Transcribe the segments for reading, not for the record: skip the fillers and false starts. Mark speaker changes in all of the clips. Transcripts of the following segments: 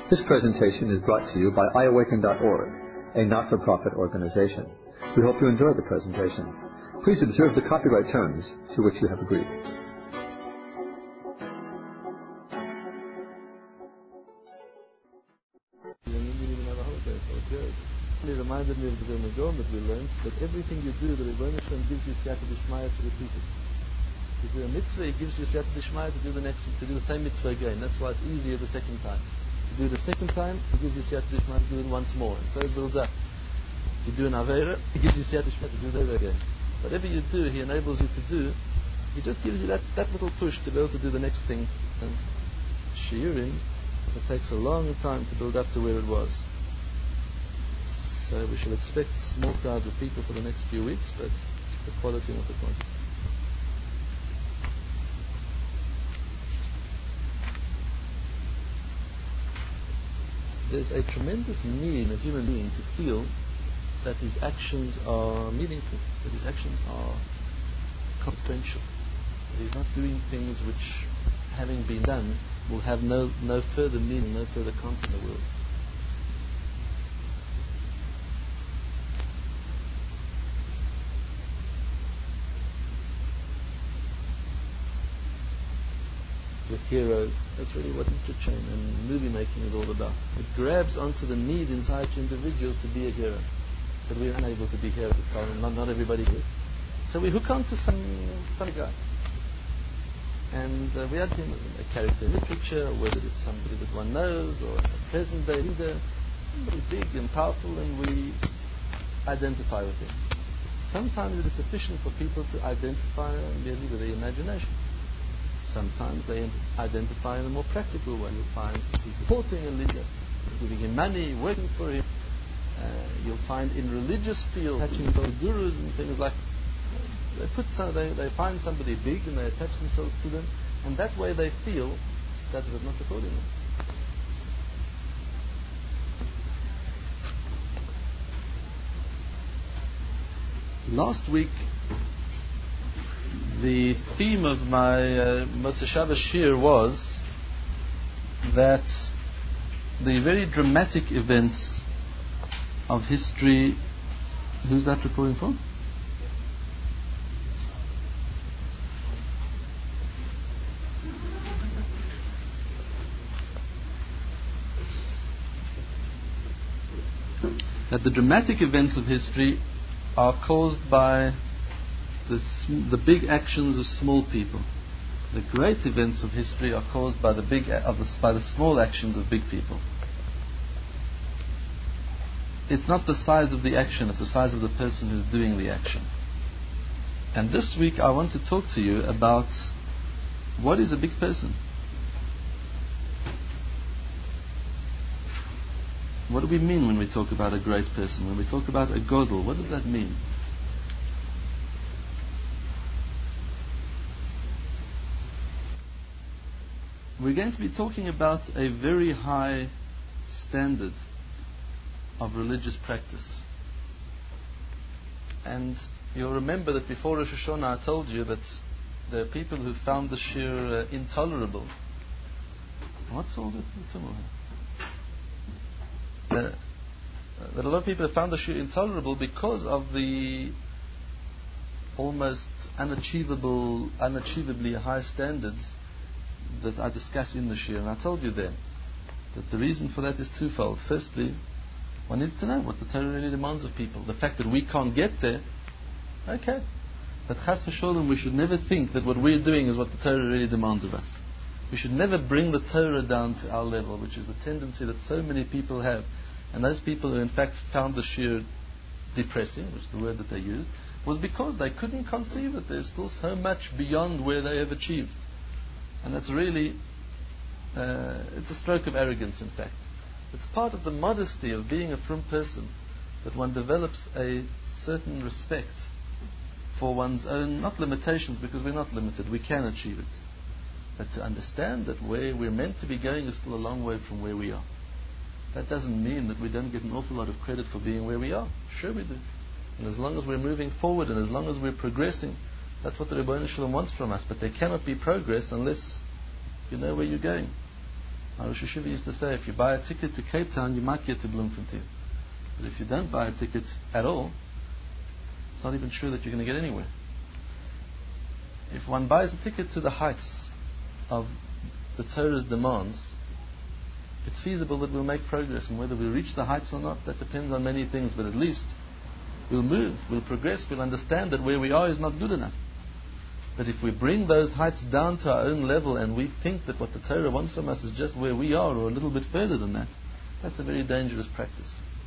Speaker 1: This presentation is brought to you by iAwaken.org, a not-for-profit organization. We hope you enjoy the presentation. Please observe the copyright terms to which you have agreed.
Speaker 2: He reminded me of the Megillah that we learned, that everything you do, the Rebbeinu Shalom gives you siyata d'shmaya to repeat it. If you do a mitzvah, he gives you siyata d'shmaya to do the same mitzvah again. That's why it's easier the second time. If you do it the second time, he gives you siyata d'shmaya to do it once more, and so it builds up. If you do an avera, he gives you siyata d'shmaya to do that again. Whatever you do, he enables you to do. He just gives you that little push to be able to do the next thing. And shiurim, it takes a long time to build up to where it was. So we shall expect small crowds of people for the next few weeks, but the quality, not the quantity. There's a tremendous need in a human being to feel that his actions are meaningful, that his actions are consequential, that he's not doing things which, having been done, will have no further meaning, no further content in the world. With heroes, that's really what literature and movie making is all about. It grabs onto the need inside the individual to be a hero, but we're unable to be heroes. Not everybody is. So we hook on to some guy, and we add him as a character in literature, whether it's somebody that one knows or a present day leader, somebody big and powerful, and we identify with him. Sometimes it is sufficient for people to identify merely with their imagination. Sometimes they identify in a more practical way. You'll find people supporting a leader, giving him money, working for him. You'll find in religious fields, attaching themselves to gurus and things like they find somebody big and they attach themselves to them, and that way they feel that is not according to them. Last week, the theme of my Motzei Shabbos Shir was that the very dramatic events of history. Who's that recording from? That the dramatic events of history are caused by the big actions of small people. The great events of history are caused by the small actions of big people. It's not the size of the action, it's the size of the person who's doing the action. And this week I want to talk to you about what is a big person. What do we mean when we talk about a great person? When we talk about a godel, what does that mean? We're going to be talking about a very high standard of religious practice. And you'll remember that before Rosh Hashanah I told you that there are people who found the shir intolerable. What's all that? That a lot of people have found the shir intolerable because of the almost unachievably high standards that I discuss in the shir. And I told you then that the reason for that is twofold. Firstly, one needs to know what the Torah really demands of people. The fact that we can't get there, okay. But chas v'sholem, we should never think that what we're doing is what the Torah really demands of us. We should never bring the Torah down to our level, which is the tendency that so many people have. And those people who in fact found the shir depressing, which is the word that they used, was because they couldn't conceive that there's still so much beyond where they have achieved. And that's really, it's a stroke of arrogance in fact. It's part of the modesty of being a frum person that one develops a certain respect for one's own, not limitations, because we're not limited, we can achieve it. But to understand that where we're meant to be going is still a long way from where we are. That doesn't mean that we don't get an awful lot of credit for being where we are. Sure we do. And as long as we're moving forward and as long as we're progressing, that's what the Rebbeinu Shalom wants from us. But there cannot be progress unless you know where you're going. Our Rosh Hashiva used to say, if you buy a ticket to Cape Town, you might get to Bloemfontein. But if you don't buy a ticket at all, it's not even sure that you're going to get anywhere. If one buys a ticket to the heights of the Torah's demands, it's feasible that we'll make progress, and whether we'll reach the heights or not, that depends on many things, but at least we'll move, we'll progress, we'll understand that where we are is not good enough. But if we bring those heights down to our own level and we think that what the Torah wants from us is just where we are or a little bit further than that, that's a very dangerous practice.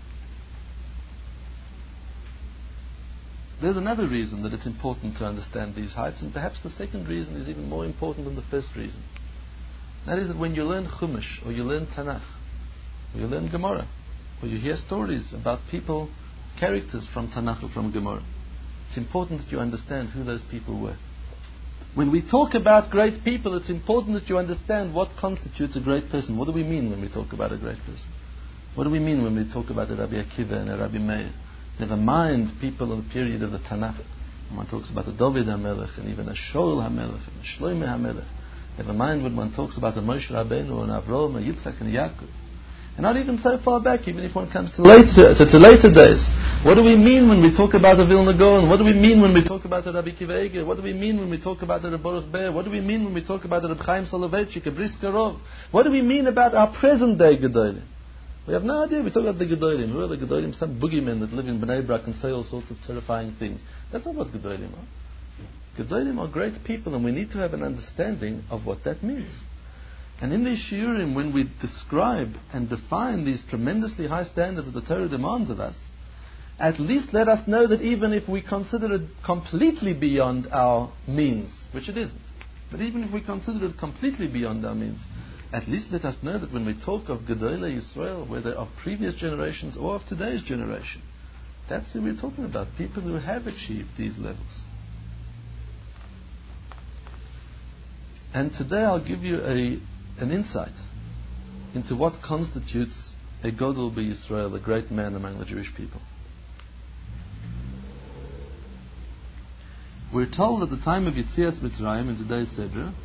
Speaker 2: There's another reason that it's important to understand these heights, and perhaps the second reason is even more important than the first reason. That is that when you learn Chumash, or you learn Tanakh, or you learn Gemara, or you hear stories about people, characters from Tanakh or from Gemara, it's important that you understand who those people were. When we talk about great people, it's important that you understand what constitutes a great person. What do we mean when we talk about a great person? What do we mean when we talk about a Rabbi Akiva and a Rabbi Meir? Never mind people in the period of the Tanakh. When one talks about a David HaMelech and even a Shaul HaMelech and a Shlomo HaMelech. Never mind when one talks about a Moshe Rabbeinu and Avraham and Yitzchak and Yaakov. And not even so far back, even if one comes to later days. What do we mean when we talk about a Vilna Gaon? What do we mean when we talk about a Rabbi Akiva Eiger? What do we mean when we talk about a Rabbi Baruch Ber? What do we mean when we talk about a Rabbi Chaim Soloveitchik, a Brisker Rov? What do we mean about our present day Gedolim? We have no idea. We talk about the Gedolim. Who are the Gedolim? Some boogeymen that live in Bnei Brak and say all sorts of terrifying things. That's not what Gedolim are. Gedolim are great people, and we need to have an understanding of what that means. And in these shiurim, when we describe and define these tremendously high standards that the Torah demands of us, at least let us know that even if we consider it completely beyond our means, which it isn't, but even if we consider it completely beyond our means, at least let us know that when we talk of Gedolei Yisrael, whether of previous generations or of today's generation, that's who we're talking about, people who have achieved these levels. And today I'll give you an insight into what constitutes a Godol B'Yisrael, a great man among the Jewish people. We're told at the time of Yetzias Mitzrayim in today's Sedra,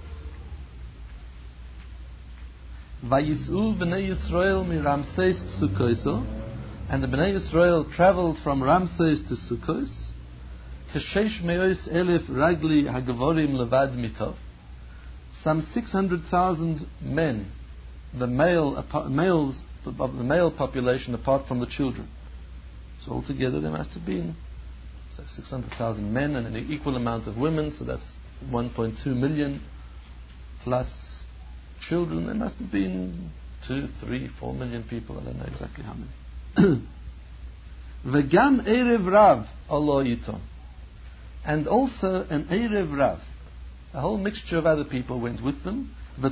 Speaker 2: Vayis'u b'nei Yisrael mi Ramses Sukkoso, and the Bnei Yisrael traveled from Ramses to Sukkos, Keshesh me'os elef ragli hagavorim levad mitov, some 600,000 men, the males of the male population apart from the children. So altogether there must have been 600,000 men and an equal amount of women, so that's 1.2 million plus children. There must have been 2, 3, 4 million people. I don't know exactly how many. V'gam erev rav alo yitom, and also an erev rav. A whole mixture of other people went with them. And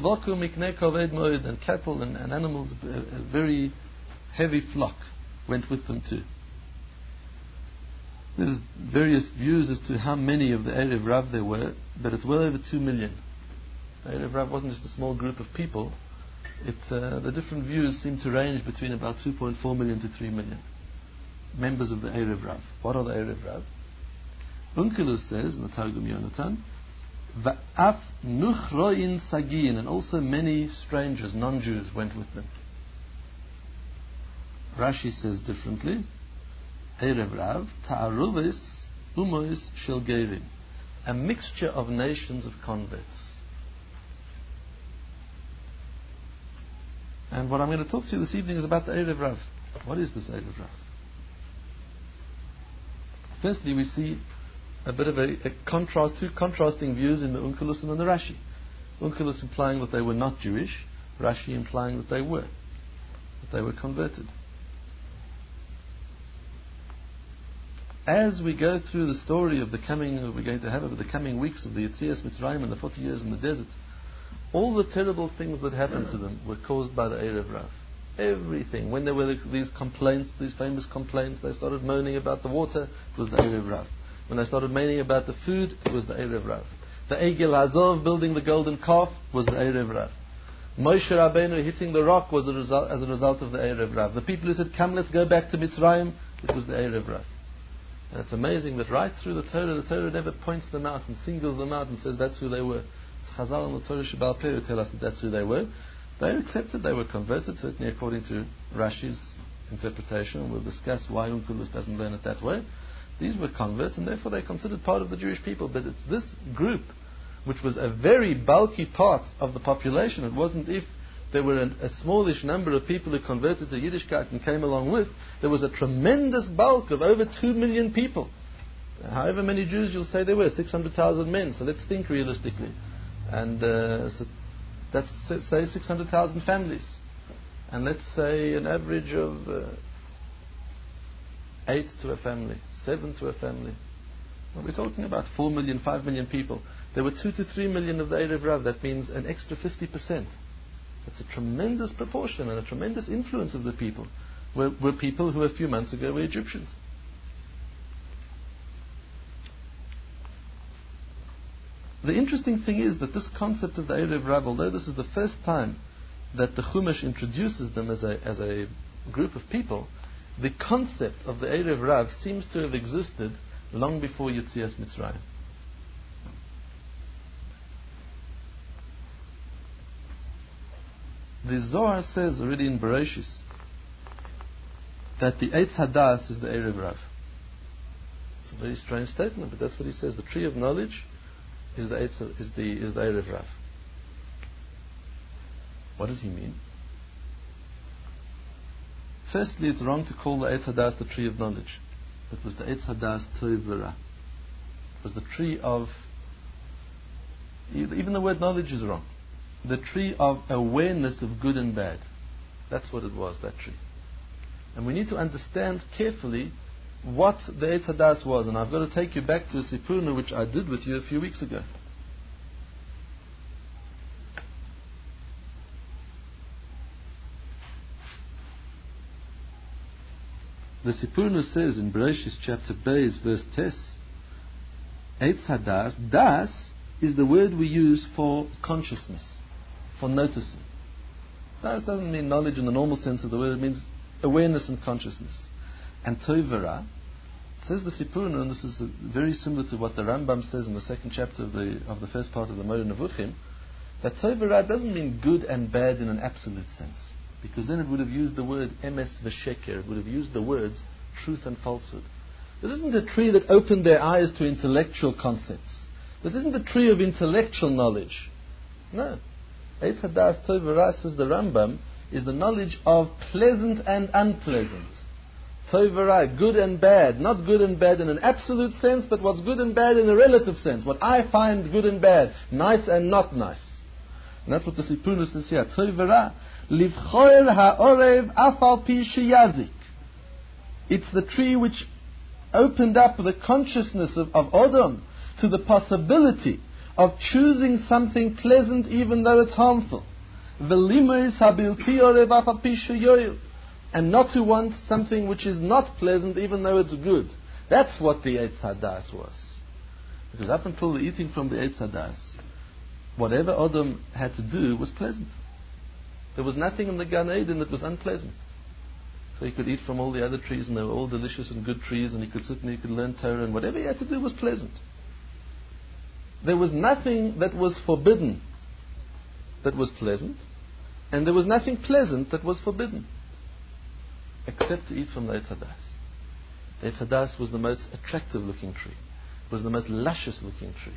Speaker 2: cattle and animals, a very heavy flock went with them too. There's various views as to how many of the Erev Rav there were, but it's well over 2 million. The Erev Rav wasn't just a small group of people. The different views seem to range between about 2.4 million to 3 million members of the Erev Rav. What are the Erev Rav? Onkelos says in the Targum Yonatan, Va'af nuchroin sagin, and also many strangers, non-Jews, went with them. Rashi says differently, Erev Rav ta'aruvis umois shel gerim, a mixture of nations of converts. And what I'm going to talk to you this evening is about the Erev Rav. What is this Erev Rav? Firstly, we see a bit of a contrast, two contrasting views in the Onkelos and in the Rashi. Onkelos implying that they were not Jewish, Rashi implying that they were converted. As we go through the story of we're going to have over the coming weeks of the Yetzias Mitzrayim and the 40 years in the desert, all the terrible things that happened to them were caused by the Erev Rav. Everything. When there were these complaints, these famous complaints, they started moaning about the water, it was the Erev Rav. When they started moaning about the food, it was the Erev Rav. The Egel Hazov building the golden calf was the Erev Rav. Moshe Rabbeinu hitting the rock was as a result of the Erev Rav. The people who said, come, let's go back to Mitzrayim, it was the Erev Rav. And it's amazing that right through the Torah never points them out and singles them out and says that's who they were. It's Chazal and the Torah Sheba'al Peh who tell us that that's who they were. They accepted, they were converted, certainly according to Rashi's interpretation, and we'll discuss why Onkelos doesn't learn it that way. These were converts, and therefore they're considered part of the Jewish people. But it's this group, which was a very bulky part of the population. It wasn't if there were a smallish number of people who converted to Yiddishkeit and came along with. There was a tremendous bulk of over 2 million people. However many Jews you'll say there were, 600,000 men. So let's think realistically. And so let's say 600,000 families. And let's say an average of 8 to a family, 7 to a family. Well, we're talking about 4 million, 5 million people. There were 2 to 3 million of the Erev Rav. That means an extra 50%. That's a tremendous proportion and a tremendous influence of the people. Were people who a few months ago were Egyptians. The interesting thing is that this concept of the Erev Rav, although this is the first time that the Chumash introduces them as a group of people, the concept of the Erev Rav seems to have existed long before Yetzias Mitzrayim. The Zohar says already in Bereshis that the Eitz Hadas is the Erev Rav. It's a very strange statement, but that's what he says. The tree of knowledge is the Erev Rav. What does he mean? Firstly, it's wrong to call the Eitz Hadas the tree of knowledge. It was the Eitz Hadas Tov V'Ra. It was the tree of, even the word knowledge is wrong. The tree of awareness of good and bad. That's what it was, that tree. And we need to understand carefully what the Eitz Hadas was. And I've got to take you back to a Sipurna which I did with you a few weeks ago. The Sipurna says in Bereshis chapter Beis verse Tes, Eitz Hadas, Das is the word we use for consciousness, for noticing. Das doesn't mean knowledge in the normal sense of the word, it means awareness and consciousness. And Tov V'Ra, says the Sipurna, and this is very similar to what the Rambam says in the second chapter of the first part of the Moreh Nevuchim, that Tov V'Ra doesn't mean good and bad in an absolute sense. Because then it would have used the word emes v'sheker. It would have used the words truth and falsehood. This isn't a tree that opened their eyes to intellectual concepts. This isn't a tree of intellectual knowledge. No. Eitz Hadas Tov V'Ra, says the Rambam, is the knowledge of pleasant and unpleasant. Tov V'Ra, good and bad. Not good and bad in an absolute sense, but what's good and bad in a relative sense. What I find good and bad, nice and not nice. And that's what the Sipurna says here. Tov V'Ra, Livchoer ha'orev afal pi sheyazik. It's the tree which opened up the consciousness of Adam to the possibility of choosing something pleasant even though it's harmful. V'limois habilti orev afal pi sheyoil. And not to want something which is not pleasant even though it's good. That's what the Eitz Hadas was. Because up until the eating from the Eitz Hadas, whatever Adam had to do was pleasant. There was nothing in the Gan Eden that was unpleasant. So he could eat from all the other trees, and they were all delicious and good trees, and he could sit and he could learn Torah, and whatever he had to do was pleasant. There was nothing that was forbidden that was pleasant, and there was nothing pleasant that was forbidden, except to eat from the Eitz Hadas. The Eitz Hadas was the most attractive looking tree. It was the most luscious looking tree.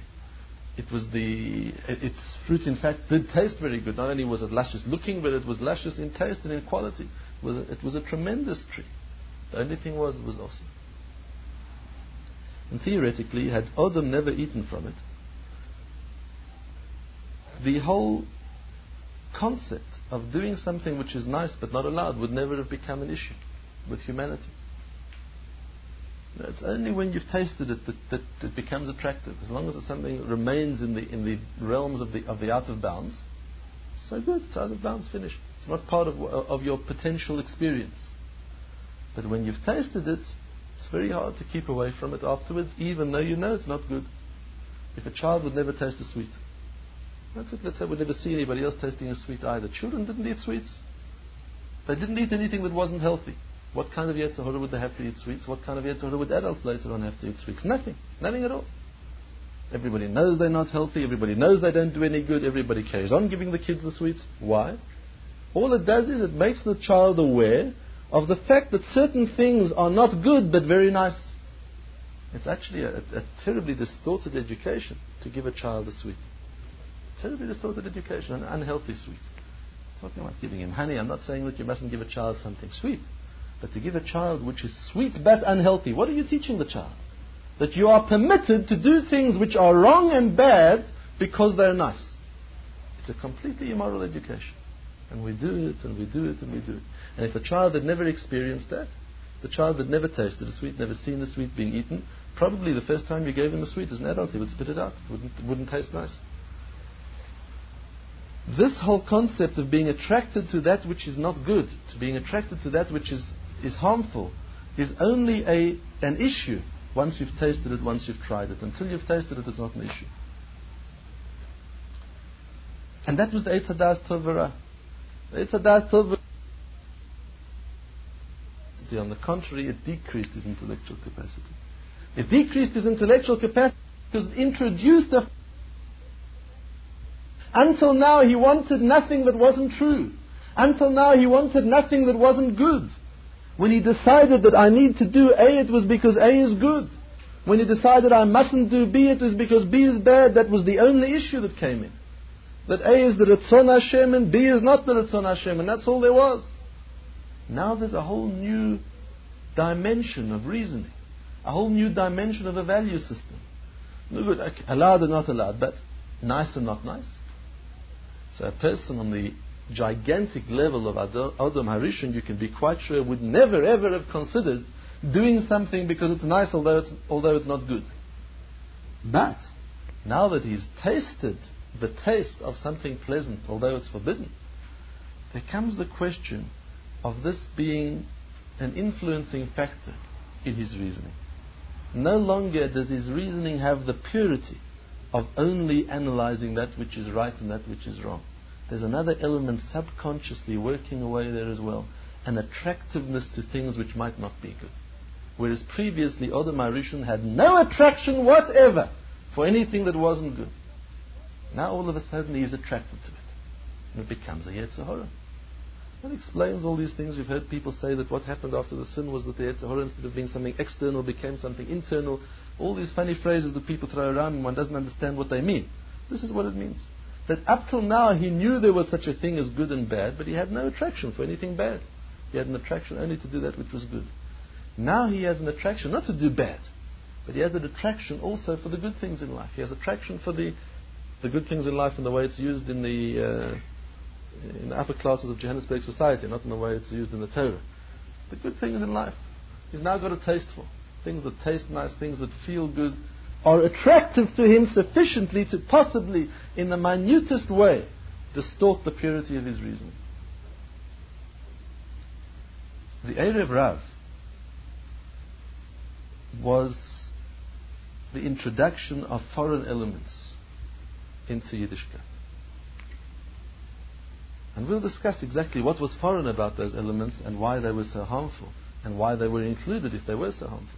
Speaker 2: Its fruit, in fact, did taste very good. Not only was it luscious looking, but it was luscious in taste and in quality. It was a tremendous tree. The only thing was, it was awesome. And theoretically, had Adam never eaten from it, the whole concept of doing something which is nice but not allowed would never have become an issue with humanity. It's only when you've tasted it that it becomes attractive. As long as something remains in the realms of the out of bounds, so good, it's out of bounds, finished. It's not part of your potential experience. But when you've tasted it, it's very hard to keep away from it afterwards, even though you know it's not good. If a child would never taste a sweet, that's it. Let's say we'd never see anybody else tasting a sweet either. Children didn't eat sweets. They didn't eat anything that wasn't healthy. What kind of Yetzer Hara would they have to eat sweets? What kind of Yetzer Hara would adults later on have to eat sweets? Nothing. Nothing at all. Everybody knows they're not healthy. Everybody knows they don't do any good. Everybody carries on giving the kids the sweets. Why? All it does is it makes the child aware of the fact that certain things are not good but very nice. It's actually a terribly distorted education to give a child a sweet. Terribly distorted education, an unhealthy sweet. I'm talking about giving him honey. I'm not saying that you mustn't give a child something sweet. But to give a child which is sweet but unhealthy, what are you teaching the child? That you are permitted to do things which are wrong and bad because they're nice. It's a completely immoral education. And we do it, and we do it, and we do it. And if a child had never experienced that, the child had never tasted a sweet, never seen a sweet being eaten, probably the first time you gave him a sweet as an adult, he would spit it out. It wouldn't taste nice. This whole concept of being attracted to that which is not good, to being attracted to that which is harmful, is only an issue once you've tasted it, once you've tried it. Until you've tasted it, it's not an issue. And that was the Eitz Hadas Tov V'Ra. The Eitz Hadas Tov V'Ra. On the contrary, it decreased his intellectual capacity. It decreased his intellectual capacity because it introduced a... Until now, he wanted nothing that wasn't true. Until now, he wanted nothing that wasn't good. When he decided that I need to do A, it was because A is good. When he decided I mustn't do B, it was because B is bad. That was the only issue that came in. That A is the Ratzon Hashem and B is not the Ratzon Hashem, and that's all there was. Now there's a whole new dimension of reasoning. A whole new dimension of a value system. No good, okay, allowed or not allowed, but nice or not nice. So a person on the gigantic level of Adam Harishon, you can be quite sure, would never ever have considered doing something because it's nice, although it's not good. But now that he's tasted the taste of something pleasant, although it's forbidden, there comes the question of this being an influencing factor in his reasoning. No longer does his reasoning have the purity of only analyzing that which is right and that which is wrong. There's another element subconsciously working away there as well, an attractiveness to things which might not be good. Whereas previously Adam HaRishon had no attraction whatever for anything that wasn't good. Now all of a sudden he is attracted to it. And it becomes a Yetzer Hara. That explains all these things. We've heard people say that what happened after the sin was that the Yetzer Hara, instead of being something external, became something internal. All these funny phrases that people throw around and one doesn't understand what they mean. This is what it means. That up till now he knew there was such a thing as good and bad, but he had no attraction for anything bad. He had an attraction only to do that which was good. Now he has an attraction not to do bad, but he has an attraction also for the good things in life. He has attraction for the good things in life in the way it's used in the upper classes of Johannesburg society, not in the way it's used in the Torah. The good things in life. He's now got a taste for. Things that taste nice, things that feel good, are attractive to him sufficiently to possibly, in the minutest way, distort the purity of his reasoning. The Erev Rav was the introduction of foreign elements into Yiddishkeit. And we'll discuss exactly what was foreign about those elements and why they were so harmful and why they were included if they were so harmful.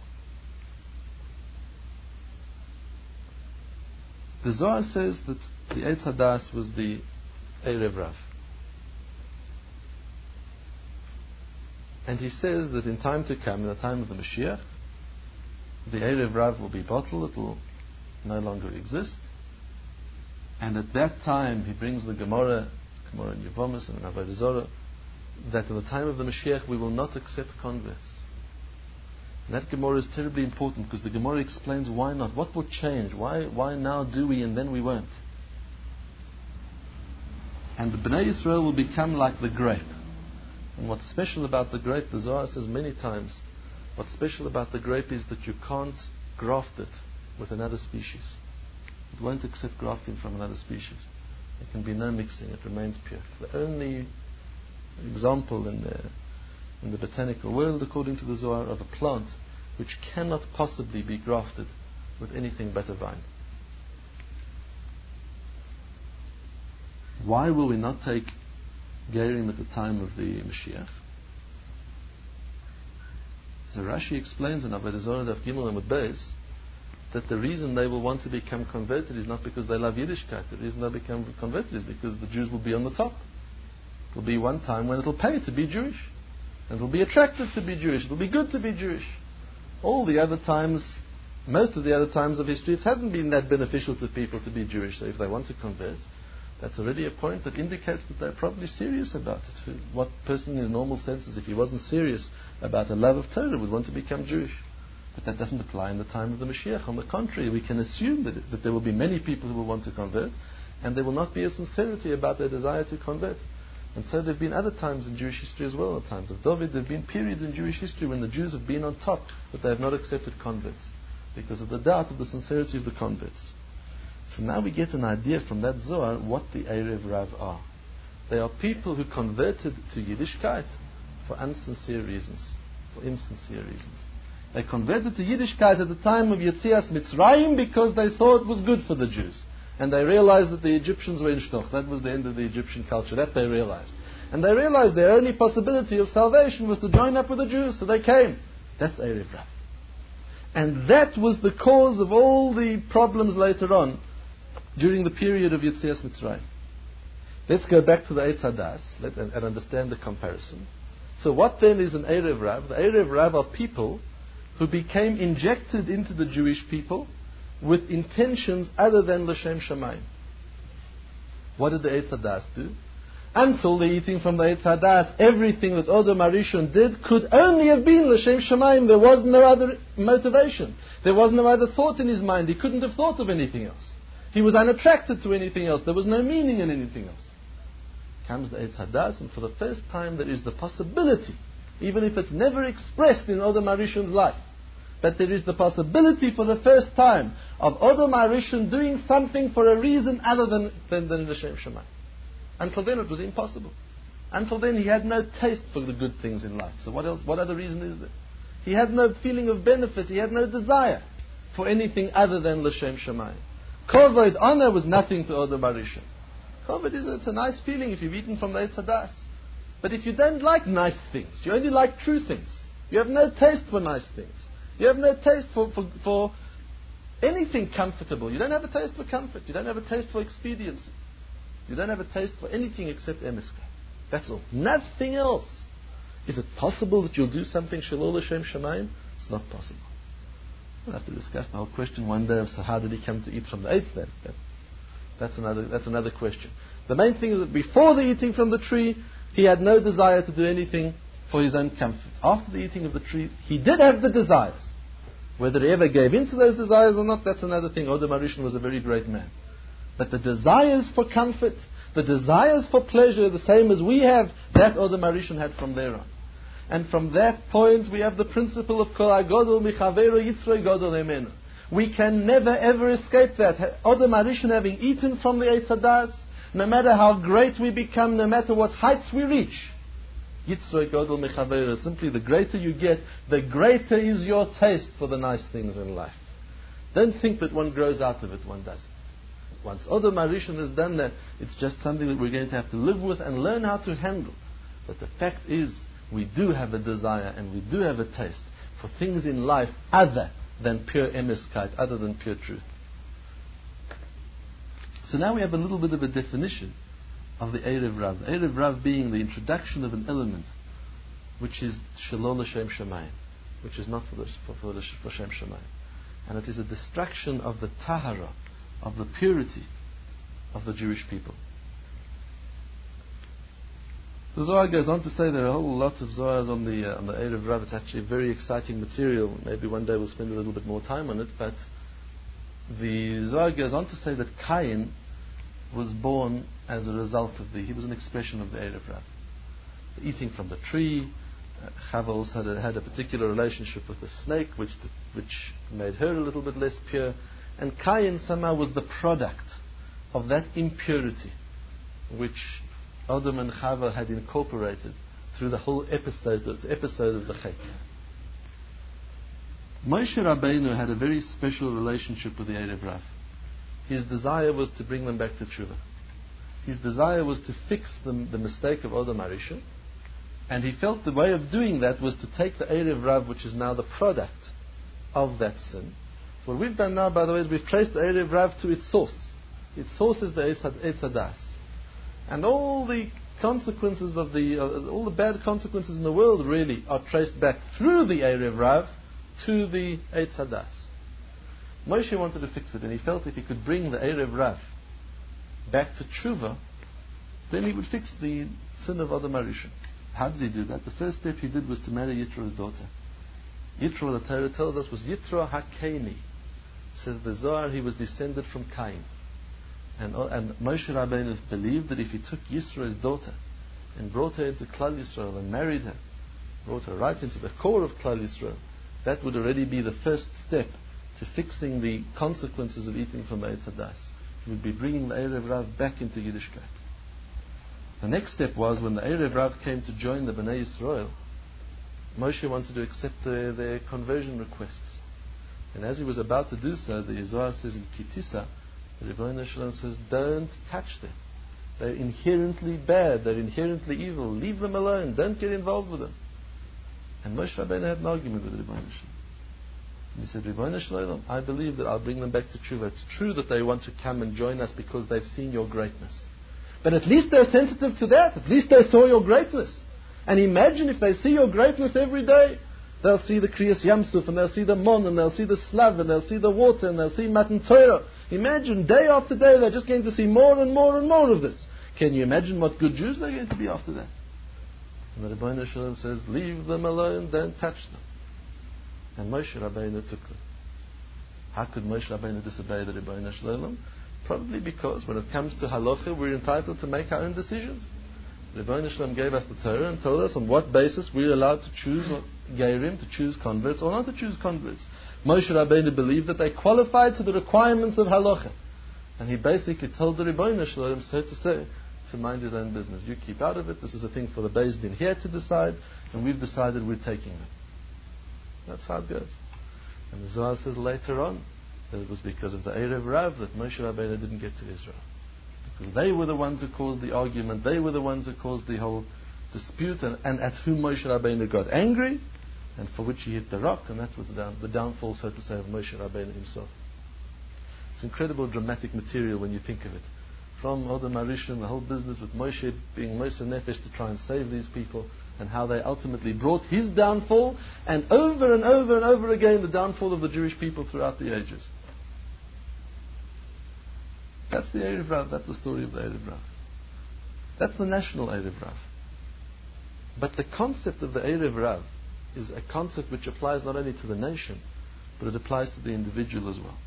Speaker 2: The Zohar says that the Eitz Hadas was the Erev Rav. And he says that in time to come, in the time of the Mashiach, the Erev Rav will be bottled, it will no longer exist. And at that time, he brings the Gemara in Yevamos and in Avodah Zarah, that in the time of the Mashiach, we will not accept converts. And that Gemara is terribly important because the Gemara explains why not. What will change? Why now do we and then we won't? And the Bnei Yisrael will become like the grape. And what's special about the grape, the Zohar says many times, what's special about the grape is that you can't graft it with another species. It won't accept grafting from another species. There can be no mixing. It remains pure. It's the only example in the botanical world, according to the Zohar, of a plant which cannot possibly be grafted with anything but a vine. Why will we not take Gerim at the time of the Mashiach? So Rashi explains in Avodah Zarah Daf Gimel Amud Beis that the reason they will want to become converted is not because they love Yiddishkeit. The reason they become converted is because the Jews will be on the top. There'll be one time when it'll pay to be Jewish. And it'll be attractive to be Jewish. It'll be good to be Jewish. All the other times, most of the other times of history, it hasn't been that beneficial to people to be Jewish. So if they want to convert, that's already a point that indicates that they're probably serious about it. What person in his normal senses, if he wasn't serious about a love of Torah, would want to become Jewish? But that doesn't apply in the time of the Mashiach. On the contrary, we can assume that there will be many people who will want to convert, and there will not be a sincerity about their desire to convert. And so there have been other times in Jewish history as well. At times of David, there have been periods in Jewish history when the Jews have been on top, but they have not accepted converts because of the doubt of the sincerity of the converts. So now we get an idea from that Zohar what the Erev Rav are. They are people who converted to Yiddishkeit for insincere reasons. They converted to Yiddishkeit at the time of Yetzias Mitzrayim because they saw it was good for the Jews. And they realized that the Egyptians were in Shtoch. That was the end of the Egyptian culture. That they realized. And they realized their only possibility of salvation was to join up with the Jews. So they came. That's Erev Rav. And that was the cause of all the problems later on during the period of Yetzias Mitzrayim. Let's go back to the Eitz Hadas and understand the comparison. So what then is an Erev Rav? The Erev Rav are people who became injected into the Jewish people with intentions other than L'Shem Shamayim. What did the Eitz Hadas do? Until the eating from the Eitz Hadas, everything that Odom HaRishon did could only have been L'Shem Shamayim. There was no other motivation. There was no other thought in his mind. He couldn't have thought of anything else. He was unattracted to anything else. There was no meaning in anything else. Comes the Eitz Hadas, and for the first time there is the possibility, even if it's never expressed in Odom HaRishon's life, but there is the possibility for the first time of Odom HaRishon doing something for a reason other than L'Shem Shamayim. Until then it was impossible. Until then he had no taste for the good things in life. So what else? What other reason is there? He had no feeling of benefit. He had no desire for anything other than L'Shem Shamayim. Kovod, honor was nothing to Odom HaRishon. Kovod it's a nice feeling if you've eaten from the Eitz Hadas. But if you don't like nice things, you only like true things. You have no taste for nice things. You have no taste for anything comfortable. You don't have a taste for comfort. You don't have a taste for expediency. You don't have a taste for anything except Emeska. That's all. Nothing else. Is it possible that you'll do something Shalol L'Shem Shamayim? It's not possible. We'll have to discuss the whole question one day of so how did he come to eat from the Eitz then? That's another question. The main thing is that before the eating from the tree, he had no desire to do anything for his own comfort. After the eating of the tree, he did have the desires. Whether he ever gave in to those desires or not, that's another thing. Odom HaRishon was a very great man. But the desires for comfort, the desires for pleasure, the same as we have, that Odom HaRishon had from there on. And from that point, we have the principle of Kol HaGodol Michaveiro Yitzroi Godol Emenu. We can never ever escape that. Odom HaRishon having eaten from the Eitz Hadas, no matter how great we become, no matter what heights we reach, Yitzroi Godol Michaveiro, simply the greater you get, the greater is your taste for the nice things in life. Don't think that one grows out of it, one doesn't. Once Odom HaRishon has done that, it's just something that we're going to have to live with and learn how to handle. But the fact is, we do have a desire and we do have a taste for things in life other than pure emeskite, other than pure truth. So now we have a little bit of a definition of the Erev Rav. The Erev Rav being the introduction of an element which is Shalol L'Shem Shamayim, which is not for L'Shem Shamayim. And it is a destruction of the Tahara, of the purity of the Jewish people. The Zohar goes on to say there are a whole lot of Zohars on the Erev Rav. It's actually very exciting material. Maybe one day we'll spend a little bit more time on it. But the Zohar goes on to say that Cain was born as a result of he was an expression of the Erev Rav. The eating from the tree. Chava also had a particular relationship with the snake, which made her a little bit less pure. And Cain somehow was the product of that impurity, which Adam and Chava had incorporated through the whole episode of the Chet. Moshe Rabbeinu had a very special relationship with the Erev Rav. His desire was to bring them back to Tshuva. His desire was to fix the mistake of Odom HaRishon, and he felt the way of doing that was to take the Erev Rav, which is now the product of that sin. What we've done now, by the way, is we've traced the Erev Rav to its source. Its source is the Eitz Hadas. And all the consequences of all the bad consequences in the world really are traced back through the Erev Rav to the Eitz Hadas. Moshe wanted to fix it, and he felt if he could bring the Erev Rav back to Tshuva, then he would fix the sin of Adam HaRishon. How did he do that? The first step he did was to marry Yitro's daughter. Yitro, the Torah tells us, was Yitro HaKaini. Says the Zohar, he was descended from Cain. And Moshe Rabbeinu believed that if he took Yisro's daughter and brought her into Klal Yisrael and married her, brought her right into the core of Klal Yisrael, that would already be the first step to fixing the consequences of eating from Eitz Hadas. He would be bringing the Erev Rav back into Yiddishkeit. The next step was when the Erev Rav came to join the Bnei Yisrael, Moshe wanted to accept their conversion requests. And as he was about to do so, the Zohar says in Kitisa, the Rebbeinu Shalom says, don't touch them. They're inherently bad. They're inherently evil. Leave them alone. Don't get involved with them. And Moshe Rabbeinu had an argument with the Rebbeinu Shalom. And he said, Rebbeinu Shalom, I believe that I'll bring them back to Tshuva. It's true that they want to come and join us because they've seen your greatness. But at least they're sensitive to that. At least they saw your greatness. And imagine if they see your greatness every day. They'll see the Kriyas Yamsuf, and they'll see the Mon, and they'll see the Slav, and they'll see the water, and they'll see Matan Torah. Imagine, day after day, they're just going to see more and more and more of this. Can you imagine what good Jews they're going to be after that? And the Rebbeinu Shalom says, leave them alone, don't touch them. And Moshe Rabbeinu took them. How could Moshe Rabbeinu disobey the Rebbeinu Shalom? Probably because when it comes to halacha, we're entitled to make our own decisions. The Rebbeinu Shalom gave us the Torah and told us on what basis we're allowed to choose Geirim, to choose converts, or not to choose converts. Moshe Rabbeinu believed that they qualified to the requirements of halacha. And he basically told the Rebbeinu Shalom, so to say, to mind his own business. You keep out of it. This is a thing for the Beis Din here to decide, and we've decided we're taking them. That's how it goes. And the Zohar says later on that it was because of the Erev Rav that Moshe Rabbeinu didn't get to Israel. Because they were the ones who caused the argument, they were the ones who caused the whole dispute, and at whom Moshe Rabbeinu got angry, and for which he hit the rock, and that was the downfall, so to say, of Moshe Rabbeinu himself. It's incredible dramatic material when you think of it. From Adam HaRishon, the whole business with Moshe being Moshe Nefesh to try and save these people, and how they ultimately brought his downfall, and over and over and over again the downfall of the Jewish people throughout the ages. That's the Erev Rav, that's the story of the Erev Rav. That's the national Erev Rav. But the concept of the Erev Rav is a concept which applies not only to the nation, but it applies to the individual as well.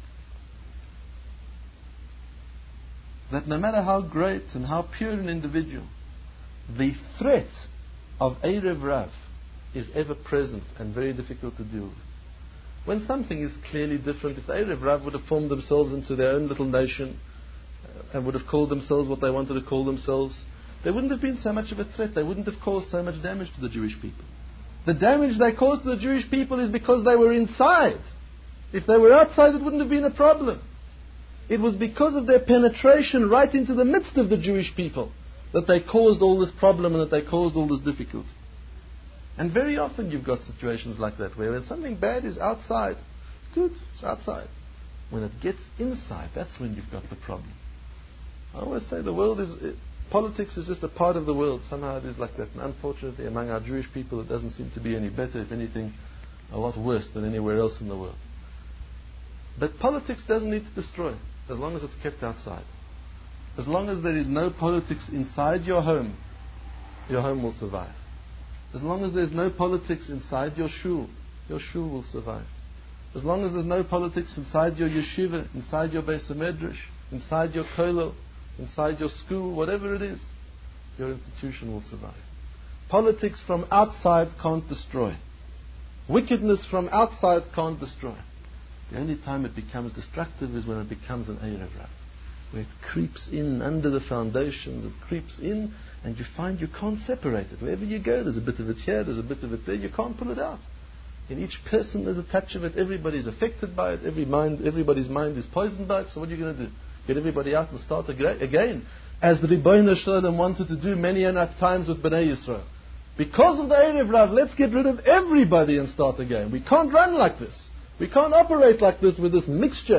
Speaker 2: That no matter how great and how pure an individual, the threat of Erev Rav is ever present and very difficult to deal with. When something is clearly different, if the Erev Rav would have formed themselves into their own little nation and would have called themselves what they wanted to call themselves, there wouldn't have been so much of a threat. They wouldn't have caused so much damage to the Jewish people. The damage they caused to the Jewish people is because they were inside. If they were outside, it wouldn't have been a problem. It was because of their penetration right into the midst of the Jewish people that they caused all this problem and that they caused all this difficulty. And very often you've got situations like that where when something bad is outside, good, it's outside. When it gets inside, that's when you've got the problem. I always say politics is just a part of the world. Somehow it is like that. And unfortunately, among our Jewish people, it doesn't seem to be any better. If anything, a lot worse than anywhere else in the world. But politics doesn't need to destroy, as long as it's kept outside. As long as there is no politics inside your home will survive. As long as there's no politics inside your shul will survive. As long as there's no politics inside your yeshiva, inside your Beis HaMedrash, inside your kollel, inside your school, whatever it is, your institution will survive. Politics from outside can't destroy. Wickedness from outside can't destroy. The only time it becomes destructive is when it becomes an Erev Rav, where it creeps in under the foundations, it creeps in, and you find you can't separate it. Wherever you go, there's a bit of it here, there's a bit of it there, you can't pull it out. In each person there's a touch of it, everybody's affected by it, everybody's mind is poisoned by it, so what are you going to do? Get everybody out and start again, as the Rebbeinu Shalom wanted to do many enough times with Bnei Yisrael. Because of the Erev Rav, let's get rid of everybody and start again. We can't run like this. We can't operate like this with this mixture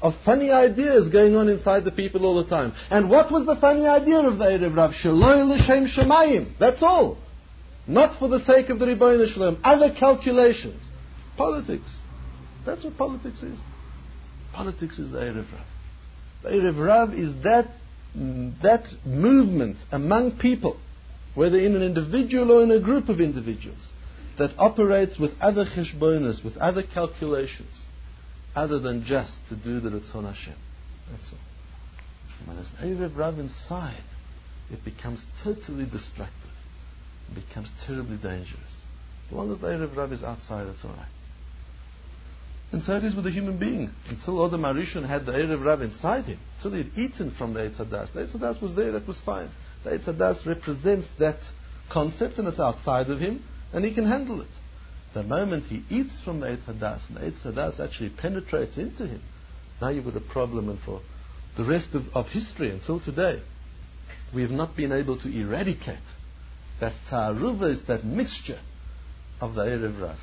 Speaker 2: of funny ideas going on inside the people all the time. And what was the funny idea of the Erev Rav? Sheloi l'shem shemayim. That's all. Not for the sake of the Ribono Shel Olam. Other calculations. Politics. That's what politics is. Politics is the Erev Rav. The Erev Rav is that movement among people, whether in an individual or in a group of individuals, that operates with other cheshbonos, with other calculations, other than just to do the Ratzon Hashem. That's all. When there's an Erev Rav inside, it becomes totally destructive. It becomes terribly dangerous. As long as the Erev Rav is outside, it's all right. And so it is with a human being. Until Adam HaRishon had the Erev Rav inside him, until he had eaten from the Eitz Hadas. The Eitz Hadas was there, that was fine. The Eitz Hadas represents that concept, and it's outside of him, and he can handle it. The moment he eats from the Eitz Hadas, and the Eitz Hadas actually penetrates into him, now you've got a problem. And for the rest of history until today, we have not been able to eradicate that ta'aruvah, that mixture of the Erev Rav.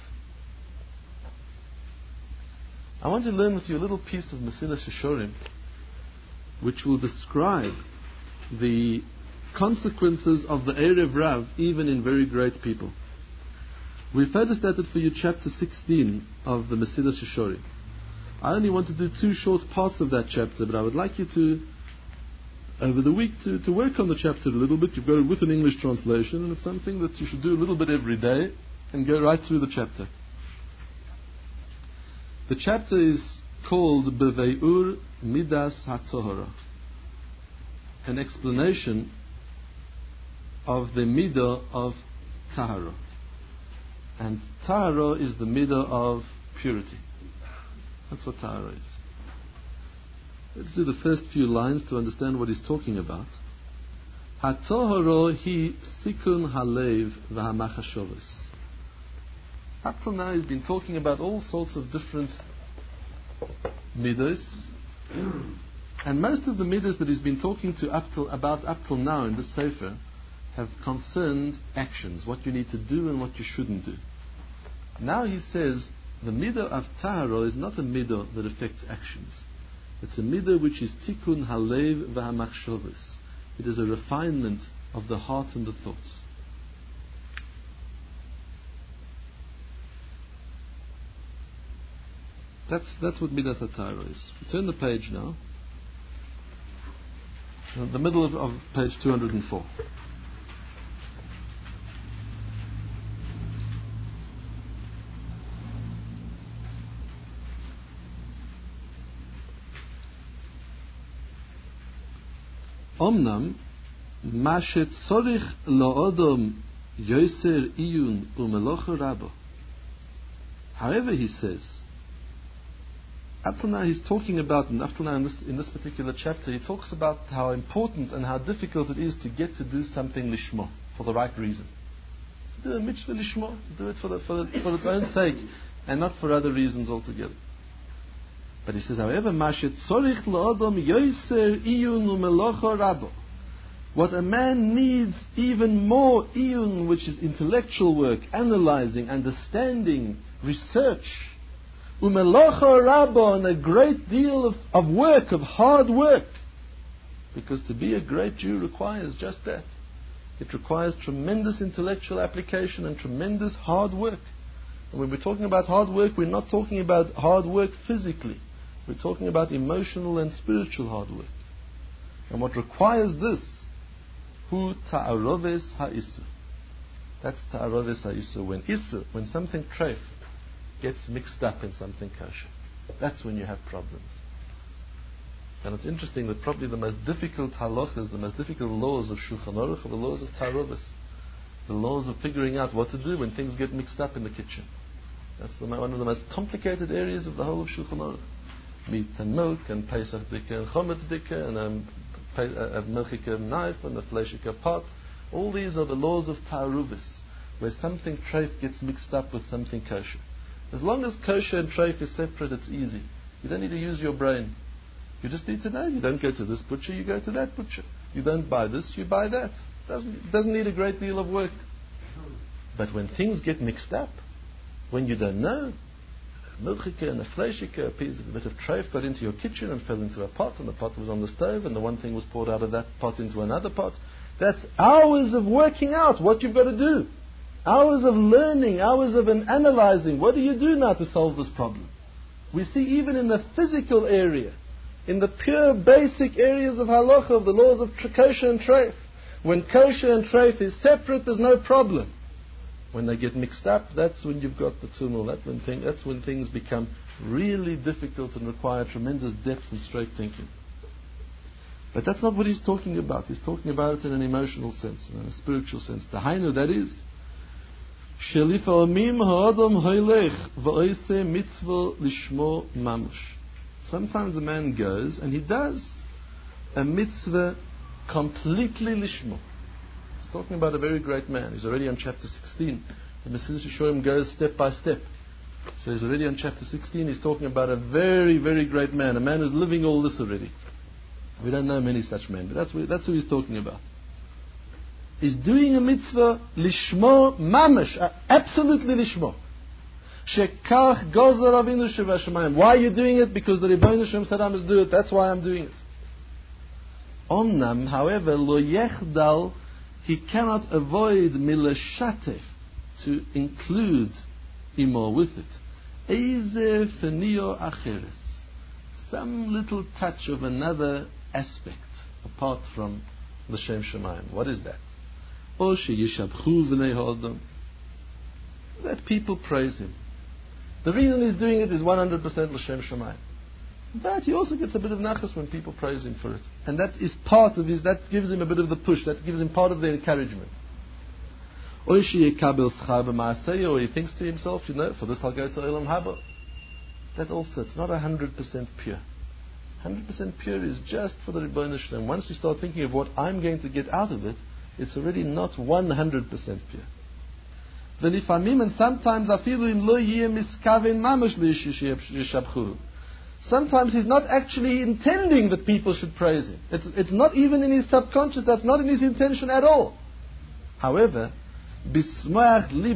Speaker 2: I want to learn with you a little piece of Mesilas Yesharim, which will describe the consequences of the Erev Rav even in very great people. We've photostated for you chapter 16 of the Mesilas Yesharim. I only want to do 2 short parts of that chapter, but I would like you to, over the week, to work on the chapter a little bit. You've got it with an English translation, and it's something that you should do a little bit every day and go right through the chapter. The chapter is called Beveur Midas HaTohara, an explanation of the midah of Tahara. And Tahara is the midah of purity. That's what Tahara is. Let's do the first few lines to understand what he's talking about. HaTohara hi sikun halev v'hamachashovos. Up till now he's been talking about all sorts of different midas, and most of the midas that he's been talking about up till now in this sefer have concerned actions, what you need to do and what you shouldn't do. Now he says the midah of tahara is not a midah that affects actions. It's a midah which is tikkun halev v'hamachshavos. It is a refinement of the heart and the thoughts. That's what Midas HaTahara is. Turn the page now. The middle of page 204. Omnam mashet tzorich la'odom yoser iyun u'melocha rabbo. However, he says, up till now he's talking about, and up till now in this particular chapter, he talks about how important and how difficult it is to get to do something lishma, for the right reason. To do a mitzvah lishma, to do it for its own sake, and not for other reasons altogether. But he says, however, mashet tzorich la'odom yoser iyun u'melocha rabbo. What a man needs even more iyun, which is intellectual work, analyzing, understanding, research, Umelocha Rabba, and a great deal of work, of hard work. Because to be a great Jew requires just that. It requires tremendous intellectual application and tremendous hard work. And when we're talking about hard work, we're not talking about hard work physically. We're talking about emotional and spiritual hard work. And what requires this, hu ta'aroves ha'isu. That's ta'aroves ha'isu. When something treif gets mixed up in something kosher, that's when you have problems. And it's interesting that probably the most difficult halachas, the most difficult laws of Shulchan Aruch are the laws of Ta'aruvos, the laws of figuring out what to do when things get mixed up in the kitchen. That's one of the most complicated areas of the whole of Shulchan Aruch. Meat and milk, and Pesach dika, and Chometz dika, and a milchika knife, and a fleshika pot. All these are the laws of Ta'aruvos, where something treif gets mixed up with something kosher. As long as kosher and treif is separate, it's easy. You don't need to use your brain. You just need to know. You don't go to this butcher, you go to that butcher. You don't buy this, you buy that. Doesn't need a great deal of work. But when things get mixed up, when you don't know, milchike and a fleishike, a bit of treif got into your kitchen and fell into a pot, and the pot was on the stove, and the one thing was poured out of that pot into another pot. That's hours of working out what you've got to do. Hours of learning, hours of analyzing. What do you do now to solve this problem? We see even in the physical area, in the pure basic areas of halacha, of the laws of kosher and treif. When kosher and treif is separate, there's no problem. When they get mixed up, that's when you've got the tumul. That's when things become really difficult and require tremendous depth and straight thinking. But that's not what he's talking about. He's talking about it in an emotional sense, in a spiritual sense. The hainu, that is, sometimes a man goes and he does a mitzvah completely lishmo. He's talking about a very great man. He's already on chapter 16. The Mesilas Yesharim goes step by step. So he's already on chapter 16. He's talking about a very, very great man. A man who's living all this already. We don't know many such men, but that's who he's talking about. He's doing a mitzvah lishmo mamash, absolutely lishmo. Shekach gozer avinu shevashamayim. Why are you doing it? Because the Rebbeinu Shem said I must do it. That's why I'm doing it. Omnam, however, lo yechdal, he cannot avoid milashatef, to include imo with it. Eize fenio acheres, some little touch of another aspect apart from the Shem Shemayim. What is that? O sheyishabchu v'nei ha'adam, that people praise him. The reason he's doing it is 100% l'shem Shemayim. But he also gets a bit of nachas when people praise him for it. And that is part of his, that gives him a bit of the push, that gives him part of the encouragement. Or he thinks to himself, for this I'll go to Olam Haba. That also, it's not 100% pure. 100% pure is just for the Rebbeinu Shalom. Once you start thinking of what I'm going to get out of it, it's already not 100% pure. And sometimes sometimes he's not actually intending that people should praise him. It's not even in his subconscious. That's not in his intention at all. However, he's standing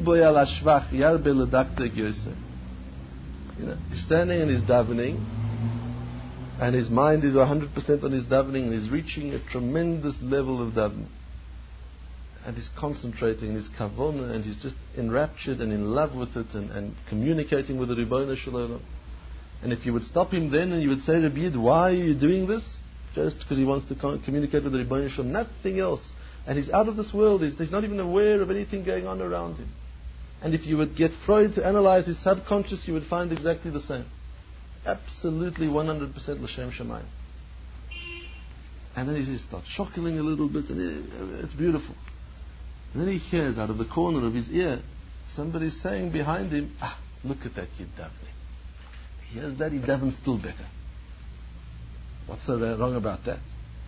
Speaker 2: in his davening, and his mind is 100% on his davening, and he's reaching a tremendous level of davening. And he's concentrating, his kavanah, and he's just enraptured and in love with it, and communicating with the Rebbeinu Shalom. And if you would stop him then and you would say, Rabbi Yid, why are you doing this? Just because he wants to communicate with the Rebbeinu Shalom, nothing else. And he's out of this world, he's not even aware of anything going on around him. And if you would get Freud to analyze his subconscious, you would find exactly the same. Absolutely 100% l'shem Shemayim. And then he starts chuckling a little bit, and it's beautiful. And then he hears out of the corner of his ear somebody saying behind him, look at that kid davening. He hears that, he davens still better. What's so wrong about that?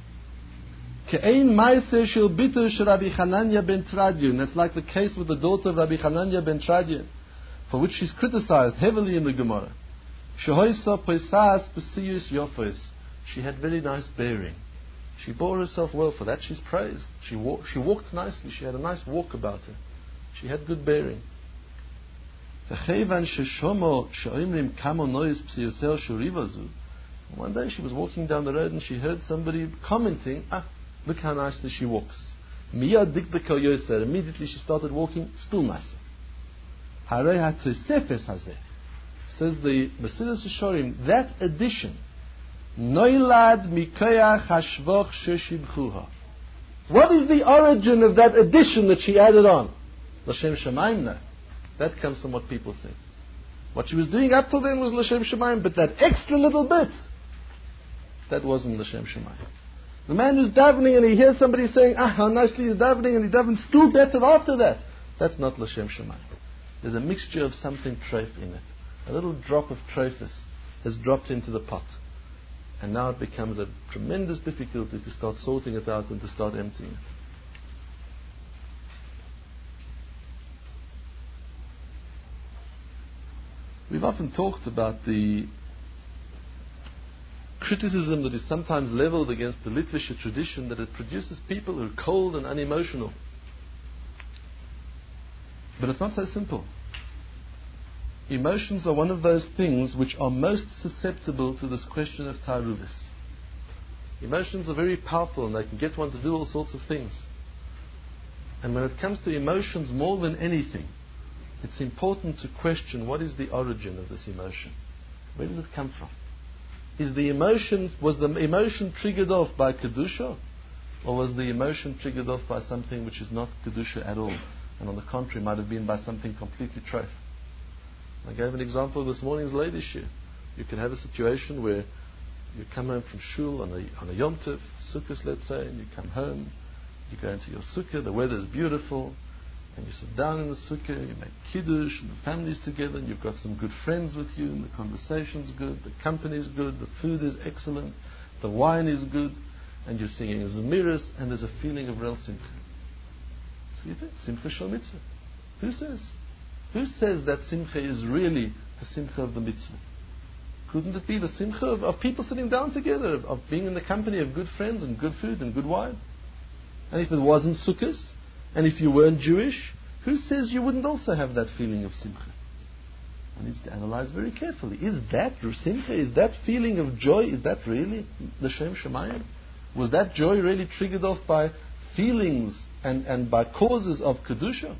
Speaker 2: That's like the case with the daughter of Rabbi Hananya ben Tradian, for which she's criticized heavily in the Gemara. She had very nice bearing. She bore herself well. For that she's praised. She walked nicely. She had a nice walk about her. She had good bearing. One day she was walking down the road and she heard somebody commenting, look how nicely she walks. Immediately she started walking still nicer. Says the Mesilas Yesharim, that addition, Noilad Mikoyach Hashvoch Sheshibchuha. What is the origin of that addition that she added on? L'shem Shemayim, no. That comes from what people say. What she was doing up till then was L'shem Shemayim, but that extra little bit, that wasn't L'shem Shemayim. The man who's davening and he hears somebody saying, how nicely he's davening, and he davens still better after that, that's not L'shem Shemayim. There's a mixture of something treif in it. A little drop of treifus has dropped into the pot. And now it becomes a tremendous difficulty to start sorting it out and to start emptying it. We've often talked about the criticism that is sometimes leveled against the Litvische tradition, that it produces people who are cold and unemotional. But it's not so simple. emotions are one of those things which are most susceptible to this question of taruvis. Emotions are very powerful and they can get one to do all sorts of things. And when it comes to emotions more than anything, it's important to question what is the origin of this emotion. Where does it come from? Was the emotion triggered off by Kedusha? Or was the emotion triggered off by something which is not Kedusha at all? And on the contrary, might have been by something completely treif. I gave an example of this morning's ladies' shir. You can have a situation where you come home from shul on a Yom Tov, Sukkot, let's say, and you come home, you go into your sukkah, the weather is beautiful, and you sit down in the sukkah, you make kiddush, and the family's together, and you've got some good friends with you, and the conversation's good, the company's good, the food is excellent, the wine is good, and you're singing Zemiris, and there's a feeling of real simcha. So you think, simcha shel mitzvah. Who says? Who says that simcha is really the simcha of the mitzvah? Couldn't it be the simcha of people sitting down together, of being in the company of good friends and good food and good wine? And if it wasn't Sukkot, and if you weren't Jewish, who says you wouldn't also have that feeling of simcha? One needs to analyze very carefully. Is that simcha? Is that feeling of joy? Is that really l'shem shamayim? Was that joy really triggered off by feelings and by causes of kedusha?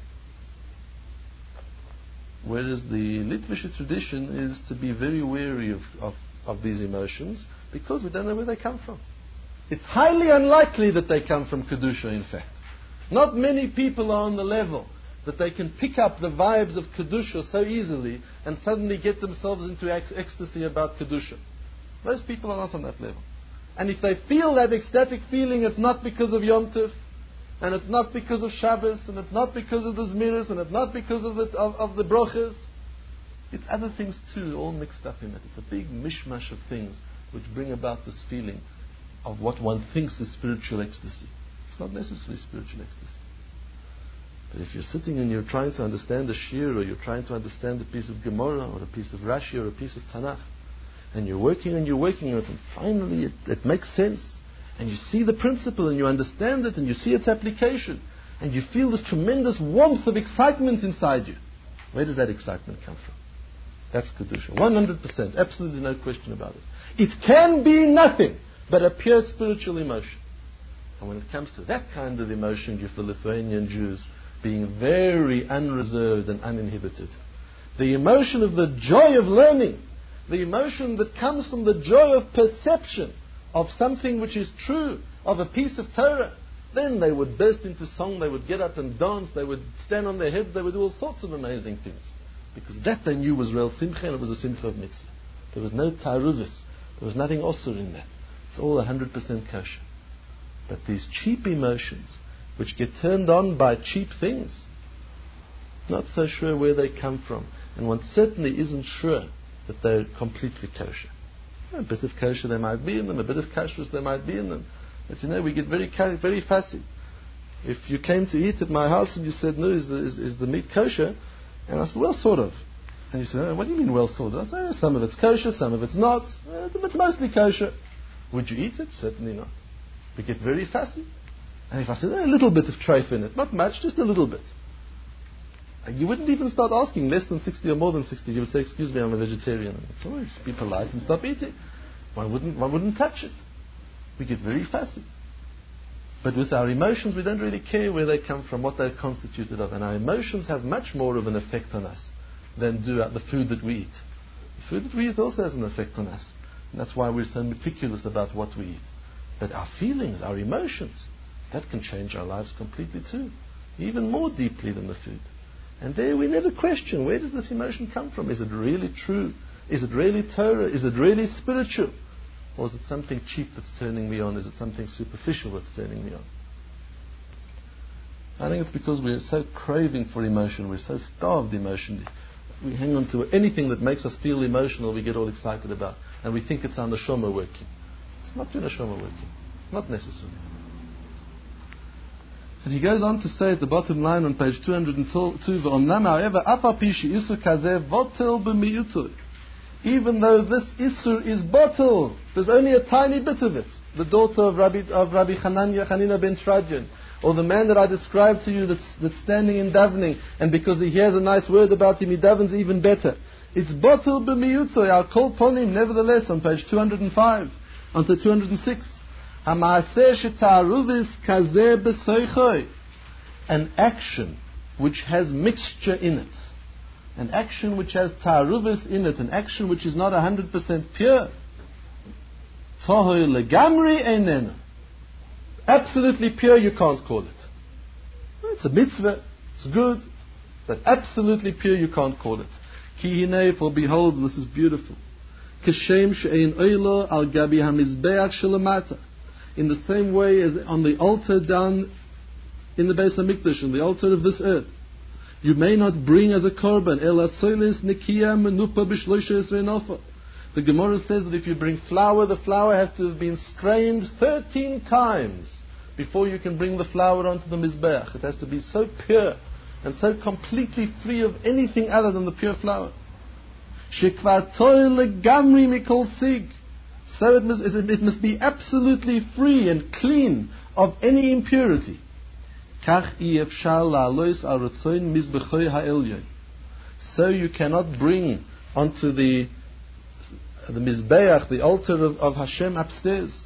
Speaker 2: Whereas the Litvish tradition is to be very wary of these emotions because we don't know where they come from. It's highly unlikely that they come from kedusha, in fact. Not many people are on the level that they can pick up the vibes of kedusha so easily and suddenly get themselves into ecstasy about kedusha. Most people are not on that level. And if they feel that ecstatic feeling, it's not because of Yom Tov, and it's not because of Shabbos, and it's not because of the Zmiris, and it's not because of the brochas. It's other things too, all mixed up in it. It's a big mishmash of things which bring about this feeling of what one thinks is spiritual ecstasy. It's not necessarily spiritual ecstasy. But if you're sitting and you're trying to understand a shir, or you're trying to understand a piece of Gemara, or a piece of Rashi, or a piece of Tanakh, and you're working on it, and finally it makes sense, and you see the principle, and you understand it, and you see its application, and you feel this tremendous warmth of excitement inside you. Where does that excitement come from? That's Kedusha. 100%. Absolutely no question about it. It can be nothing but a pure spiritual emotion. And when it comes to that kind of emotion, you have the Lithuanian Jews being very unreserved and uninhibited. The emotion of the joy of learning, the emotion that comes from the joy of perception of something which is true, of a piece of Torah, then they would burst into song, they would get up and dance, they would stand on their heads, they would do all sorts of amazing things. Because that they knew was real simcha, and it was a simcha of mitzvah. There was no taruvis, there was nothing osur in that. It's all 100% kosher. But these cheap emotions, which get turned on by cheap things, not so sure where they come from. And one certainly isn't sure that they're completely kosher. A bit of kosher there might be in them, a bit of kashrus there might be in them. But we get very fussy. If you came to eat at my house and you said, no, is the meat kosher? And I said, well, sort of. And you said, oh, what do you mean, well, sort of? I said, some of it's kosher, some of it's not. It's mostly kosher. Would you eat it? Certainly not. We get very fussy. And if I said, a little bit of treif in it, not much, just a little bit. You wouldn't even start asking less than 60 or more than 60. You would say, excuse me, I'm a vegetarian. So just be polite and stop eating. One wouldn't touch it. We get very fussy. But with our emotions, we don't really care where they come from, what they're constituted of. And our emotions have much more of an effect on us than do the food that we eat. The food that we eat also has an effect on us. And that's why we're so meticulous about what we eat. But our feelings, our emotions, that can change our lives completely too. Even more deeply than the food. And there we never question, where does this emotion come from? Is it really true? Is it really Torah? Is it really spiritual? Or is it something cheap that's turning me on? Is it something superficial that's turning me on? I think it's because we're so craving for emotion. We're so starved emotionally. We hang on to anything that makes us feel emotional, we get all excited about. And we think it's our neshama working. It's not your neshama working. Not necessarily. And he goes on to say at the bottom line on page 202, even though this Isur is bottled, there's only a tiny bit of it. The daughter of Rabbi Hanina ben Trajan, or the man that I described to you that's standing in davening, and because he hears a nice word about him, he davens even better. It's botel b'miyuto, our kol ponim, nevertheless, on page 205, onto 206. Ha'maaseh she'ta'aruvis kazeh b'soichoi. An action which has mixture in it. An action which has ta'aruvis in it. An action which is not 100% pure. Tohoi legamri einenu. Absolutely pure, you can't call it. It's a mitzvah, it's good, but absolutely pure, you can't call it. Ki hinei, for behold, and this is beautiful. Kishem she'ein oilo al gabi hamizbeach shelamata. In the same way as on the altar down in the Beis HaMikdash, on the altar of this earth, you may not bring as a korban ela soilis nikiya menupa b'shloisha esrei nofa. The Gemara says that if you bring flour, the flour has to have been strained 13 times before you can bring the flour onto the Mizbeach. It has to be so pure and so completely free of anything other than the pure flour. Shekvatoi legamri mikol sig. So it must be absolutely free and clean of any impurity. Kach efshar la'alois al rotzoin mizbechoi ha'elyon. So you cannot bring onto the Mizbeach, the altar of Hashem upstairs,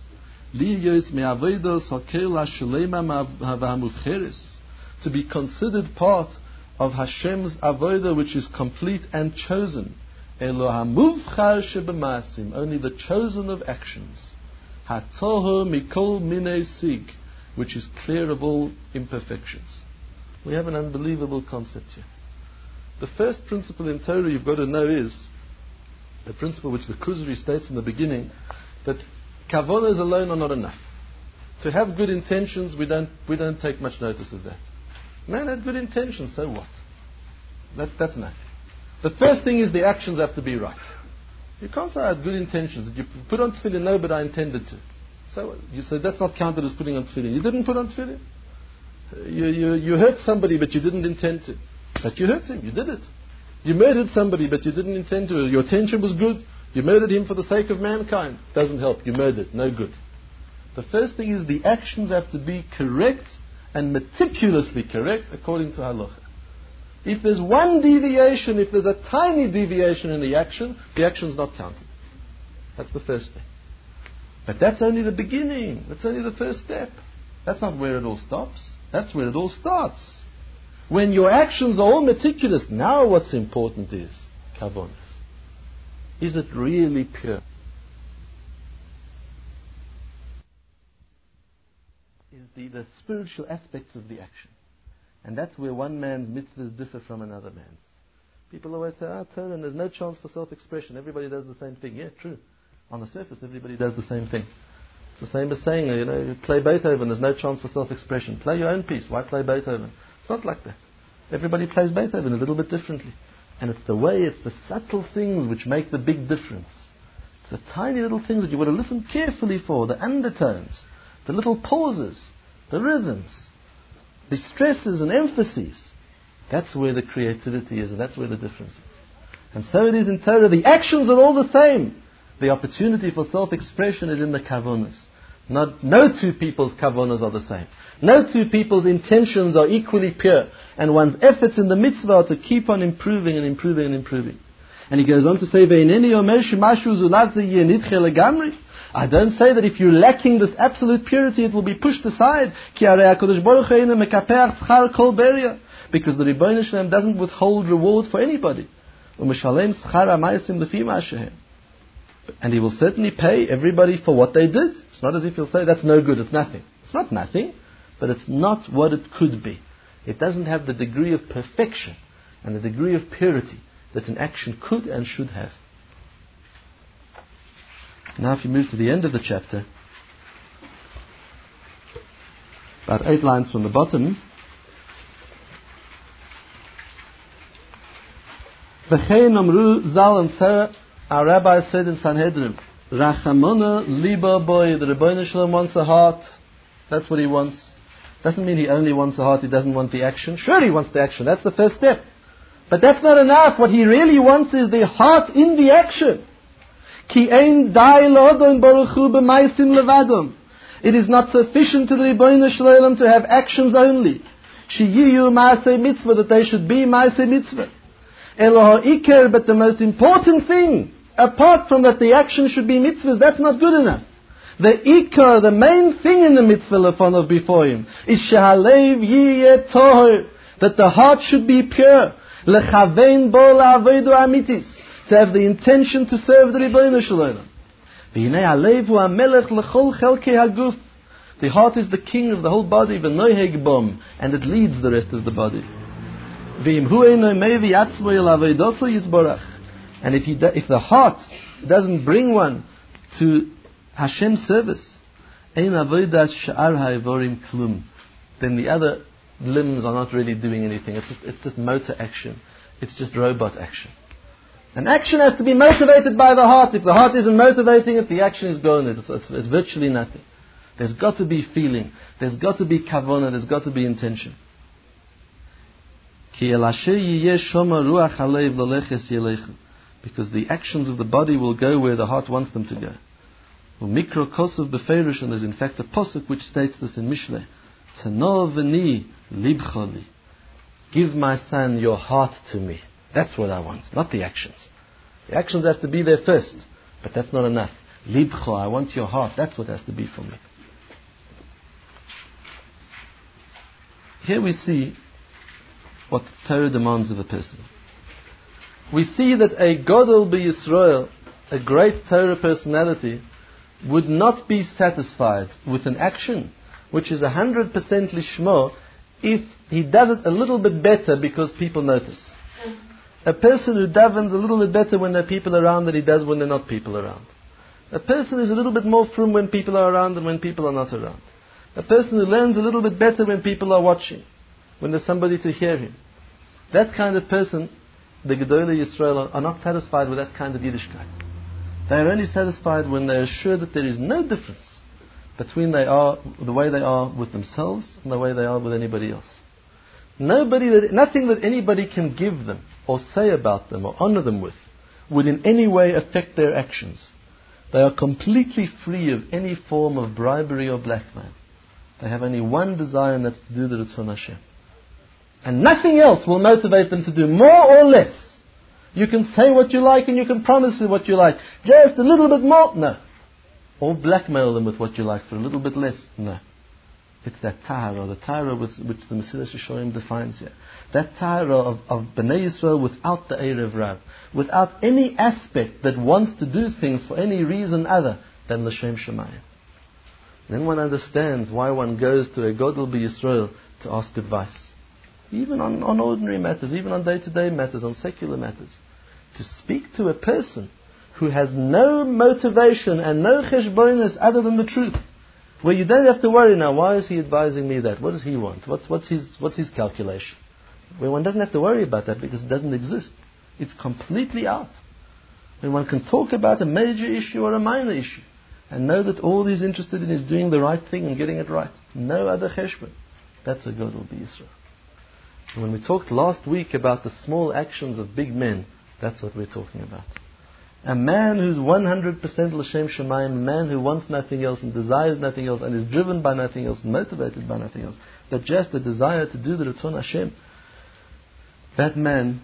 Speaker 2: to be considered part of Hashem's avodah, which is complete and chosen. Only the chosen of actions. Hatoho mikol minei sig, which is clear of all imperfections. We have an unbelievable concept here. The first principle in Torah you've got to know is the principle which the Kuzari states in the beginning, that kavonas alone are not enough. To have good intentions, we don't take much notice of that. Man had good intentions, so what? That's nothing. The first thing is the actions have to be right. You can't say I had good intentions. You put on tefillin, no, but I intended to. So you say that's not counted as putting on tefillin. You didn't put on tefillin. You hurt somebody, but you didn't intend to. But you hurt him. You did it. You murdered somebody, but you didn't intend to. Your intention was good. You murdered him for the sake of mankind. Doesn't help. You murdered. No good. The first thing is the actions have to be correct and meticulously correct according to halacha. If there's one deviation, if there's a tiny deviation in the action's not counted. That's the first thing. But that's only the beginning. That's only the first step. That's not where it all stops. That's where it all starts. When your actions are all meticulous, now what's important is kavonas. Is it really pure? Is the spiritual aspects of the action. And that's where one man's mitzvahs differ from another man's. People always say, Torah, and there's no chance for self-expression. Everybody does the same thing. Yeah, true. On the surface, everybody does the same thing. It's the same as saying, you play Beethoven, there's no chance for self-expression. Play your own piece. Why play Beethoven? It's not like that. Everybody plays Beethoven a little bit differently. And it's the subtle things which make the big difference. It's the tiny little things that you want to listen carefully for, the undertones, the little pauses, the rhythms, the stresses and emphases. That's where the creativity is, and that's where the difference is. And so it is in Torah. The actions are all the same. The opportunity for self-expression is in the kavonas. No two people's kavonas are the same. No two people's intentions are equally pure. And one's efforts in the mitzvah are to keep on improving and improving and improving. And he goes on to say, I don't say that if you're lacking this absolute purity, it will be pushed aside. Because the Rebbeinu Shalom doesn't withhold reward for anybody. And he will certainly pay everybody for what they did. It's not as if he'll say, that's no good, it's nothing. It's not nothing, but it's not what it could be. It doesn't have the degree of perfection and the degree of purity that an action could and should have. Now if you move to the end of the chapter, about 8 lines from the bottom, V'chein amru zal, and so our rabbi said in Sanhedrin, Rachamona liba boy, the Rebbeinu Shalom wants a heart. That's what he wants. Doesn't mean he only wants a heart, he doesn't want the action. Sure, he wants the action, that's the first step. But that's not enough. What he really wants is the heart in the action. Ki ein dai l'odon baruch hu b'maisim levadom. It is not sufficient to the Rebbeinu Shalom to have actions only. Sheyiyu ma'aseh mitzvah, that they should be ma'aseh mitzvah. Eloha Iker, but the most important thing, apart from that the action should be mitzvahs, that's not good enough. The Iker, the main thing in the mitzvah lefanov before him, is shehalev yiyeh tohor, that the heart should be pure. Lechavein bo la'avodu amitis, to have the intention to serve the Ribono Shel Olam. V'hinei halev hu hamelech lechol chelkei haguf. The heart is the king of the whole body, v'noiheg bom, and it leads the rest of the body. V'im hu eino mevi atzmo el avodoso yisborach. And if the heart doesn't bring one to Hashem's service, ein avodas sha'ar ha'evorim klum, then the other limbs are not really doing anything. It's just motor action. It's just robot action. And action has to be motivated by the heart. If the heart isn't motivating it, the action is gone. It's virtually nothing. There's got to be feeling. There's got to be kavanah. There's got to be intention. Because the actions of the body will go where the heart wants them to go. Mikro kosov beferish, and there's in fact a posuk which states this in Mishlei. Tano v'ni libcholi. Give my son your heart to me. That's what I want, not the actions. The actions have to be there first, but that's not enough. Libcho, I want your heart. That's what has to be for me. Here we see what the Torah demands of a person. We see that a Godel b'Yisrael, a great Torah personality, would not be satisfied with an action which is 100% lishmo if he does it a little bit better because people notice. A person who davens a little bit better when there are people around than he does when there are not people around. A person is a little bit more frum when people are around than when people are not around. A person who learns a little bit better when people are watching, when there's somebody to hear him. That kind of person, the Gedolei Yisrael, are not satisfied with that kind of Yiddishkeit. They are only satisfied when they are sure that there is no difference between the way they are with themselves and the way they are with anybody else. Nothing that anybody can give them or say about them or honor them with would in any way affect their actions. They are completely free of any form of bribery or blackmail. They have only one desire, and that's to do the Ratzon Hashem. And nothing else will motivate them to do more or less. You can say what you like and you can promise what you like. Just a little bit more? No. Or blackmail them with what you like for a little bit less? No. It's that tahara, the tahara which the Mesilas Yesharim defines here. That tahara of Bnei Yisrael without the Erev Rav, without any aspect that wants to do things for any reason other than L'Shem Shemayim. Then one understands why one goes to a Godel b'Yisrael to ask advice. Even on ordinary matters, even on day-to-day matters, on secular matters. To speak to a person who has no motivation and no cheshbonos other than the truth. Where you don't have to worry now, why is he advising me that? What does he want? What's his calculation? Where one doesn't have to worry about that because it doesn't exist. It's completely out. When one can talk about a major issue or a minor issue and know that all he's interested in is doing the right thing and getting it right. No other cheshbon. That's a Godel b'Yisrael. And when we talked last week about the small actions of big men, that's what we're talking about. A man who's 100% L'Shem Shemayim, a man who wants nothing else and desires nothing else and is driven by nothing else, motivated by nothing else, but just the desire to do the Ratzon Hashem. That man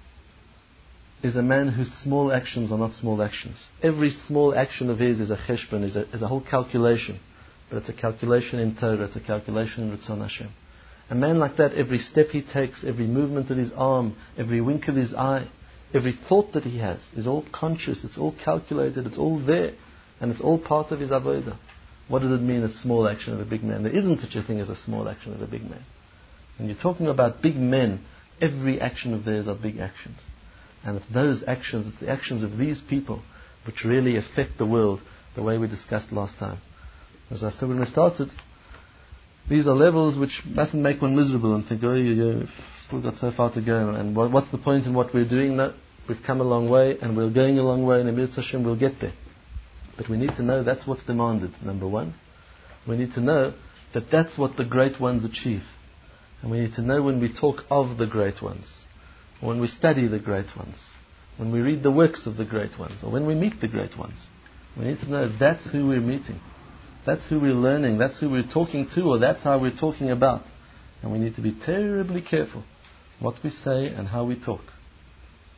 Speaker 2: is a man whose small actions are not small actions. Every small action of his is a cheshbon, is a whole calculation. But it's a calculation in Torah, it's a calculation in Ratzon Hashem. A man like that, every step he takes, every movement of his arm, every wink of his eye, every thought that he has is all conscious, it's all calculated, it's all there, and it's all part of his avodah. What does it mean, a small action of a big man? There isn't such a thing as a small action of a big man. When you're talking about big men, every action of theirs are big actions. And it's those actions, it's the actions of these people which really affect the world the way we discussed last time. As I said when we started, these are levels which mustn't make one miserable and think, you've still got so far to go, and what's the point in what we're doing? No, we've come a long way and we're going a long way, and in Mitzvah Hashem we'll get there. But we need to know that's what's demanded, number one. We need to know that that's what the great ones achieve. And we need to know when we talk of the great ones, or when we study the great ones, when we read the works of the great ones, or when we meet the great ones. We need to know that's who we're meeting. That's who we're learning, that's who we're talking to, or that's how we're talking about. And we need to be terribly careful what we say and how we talk.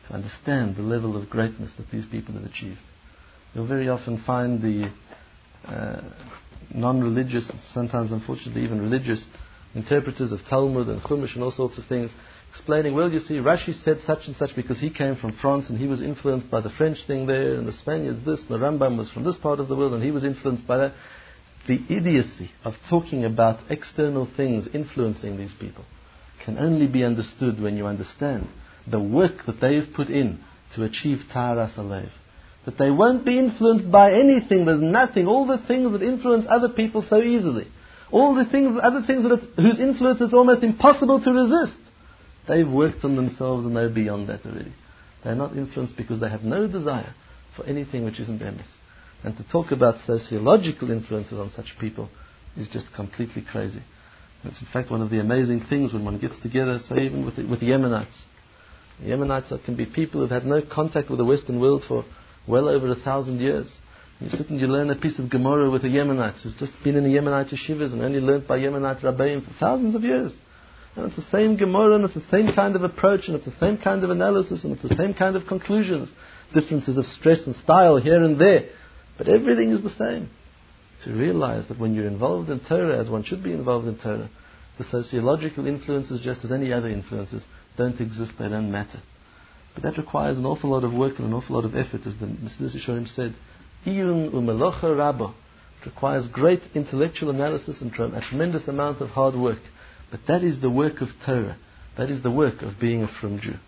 Speaker 2: to understand the level of greatness that these people have achieved. You'll very often find the non-religious, sometimes unfortunately even religious, interpreters of Talmud and Chumash and all sorts of things, explaining, well, you see, Rashi said such and such because he came from France and he was influenced by the French thing there, and the Spaniards this, and the Rambam was from this part of the world and he was influenced by that. The idiocy of talking about external things influencing these people can only be understood when you understand the work that they've put in to achieve Taharas Halev. That they won't be influenced by anything, there's nothing, all the things that influence other people so easily, all the things, other things whose influence is almost impossible to resist, they've worked on themselves and they're beyond that already. They're not influenced because they have no desire for anything which isn't emes. And to talk about sociological influences on such people is just completely crazy. It's in fact one of the amazing things when one gets together, say even with the Yemenites. The Yemenites can be people who've had no contact with the Western world for well over 1,000 years. You sit and you learn a piece of Gemara with a Yemenite who's just been in the Yemenite yeshivas and only learnt by Yemenite Rabbeim for thousands of years. And it's the same Gemara and it's the same kind of approach and it's the same kind of analysis and it's the same kind of conclusions. Differences of stress and style here and there. But everything is the same. To realize that when you're involved in Torah, as one should be involved in Torah, the sociological influences, just as any other influences, don't exist, they don't matter. But that requires an awful lot of work and an awful lot of effort, as the Mesilas Yesharim said. Iyun u'melocha rabba. It requires great intellectual analysis and a tremendous amount of hard work. But that is the work of Torah. That is the work of being a frum Jew.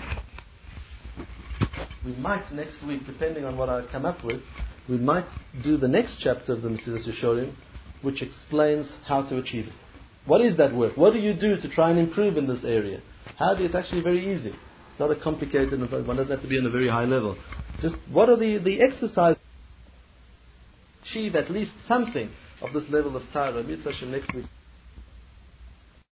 Speaker 2: We might next week, depending on what I come up with, we might do the next chapter of the Mesilas Yesharim, which explains how to achieve it. What is that work? What do you do to try and improve in this area? It's actually very easy. It's not a complicated, one doesn't have to be on a very high level. Just what are the exercises to achieve at least something of this level of Torah? Mitzvah next week.